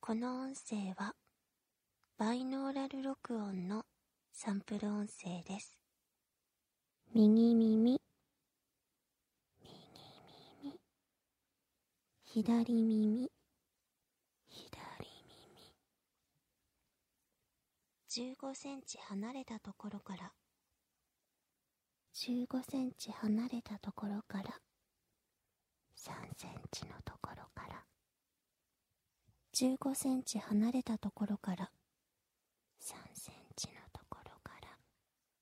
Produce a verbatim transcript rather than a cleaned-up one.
この音声はバイノーラル録音のサンプル音声です。右耳、右耳、左耳、左耳。じゅうごセンチ離れたところから、じゅうごセンチ離れたところから、さんセンチのところから、じゅうごセンチ離れたところから、